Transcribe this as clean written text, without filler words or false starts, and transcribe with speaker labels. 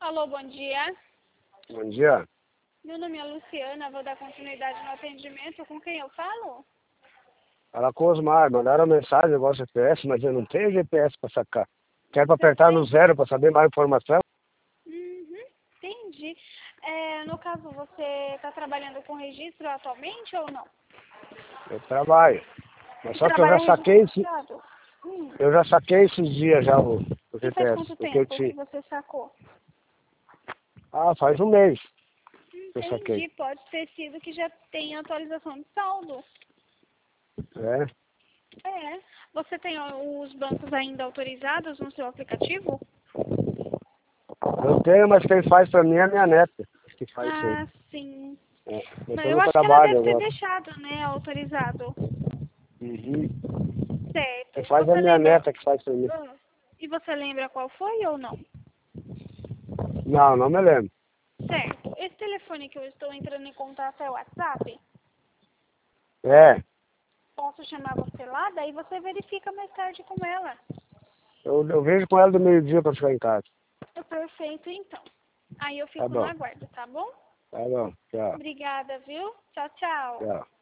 Speaker 1: Alô, bom dia.
Speaker 2: Bom dia.
Speaker 1: Meu nome é Luciana, vou dar continuidade no atendimento. Com quem eu falo?
Speaker 2: Fala com o Osmar. Mandaram mensagem igual GPS, mas eu não tenho GPS para sacar. Quero apertar no zero para saber mais informação?
Speaker 1: Entendi. No caso, você está trabalhando com registro atualmente ou não?
Speaker 2: Eu trabalho. Mas
Speaker 1: Você
Speaker 2: só que eu já
Speaker 1: trabalha
Speaker 2: saquei
Speaker 1: registrado?
Speaker 2: esses dias já o
Speaker 1: E faz
Speaker 2: GPS.
Speaker 1: quanto
Speaker 2: Porque eu
Speaker 1: tempo que
Speaker 2: tinha.
Speaker 1: você sacou?
Speaker 2: Ah, faz um mês que eu saquei.
Speaker 1: Entendi. Pode ter sido que já tenha atualização de saldo.
Speaker 2: É.
Speaker 1: Você tem os bancos ainda autorizados no seu aplicativo?
Speaker 2: Eu tenho, mas quem faz para mim é a minha neta. Que faz isso aí.
Speaker 1: Ah, sim.
Speaker 2: É. Eu
Speaker 1: Mas
Speaker 2: tô
Speaker 1: eu
Speaker 2: no
Speaker 1: acho que ela
Speaker 2: trabalho
Speaker 1: deve ter
Speaker 2: agora.
Speaker 1: deixado, né, autorizado.
Speaker 2: Uhum. Quem
Speaker 1: Certo.
Speaker 2: faz é a
Speaker 1: Você
Speaker 2: minha
Speaker 1: lembra?
Speaker 2: neta que faz para mim.
Speaker 1: E você lembra qual foi ou não?
Speaker 2: Não, não me lembro.
Speaker 1: Certo. Esse telefone que eu estou entrando em contato é o WhatsApp?
Speaker 2: É.
Speaker 1: Posso chamar você lá? Daí você verifica mais tarde com ela.
Speaker 2: Eu vejo com ela do meio-dia para ficar em casa.
Speaker 1: Perfeito, então. Aí eu
Speaker 2: Tá
Speaker 1: fico no
Speaker 2: bom.
Speaker 1: aguardo, tá bom?
Speaker 2: Tá bom. Tchau.
Speaker 1: Obrigada, viu? Tchau, tchau.
Speaker 2: Tchau.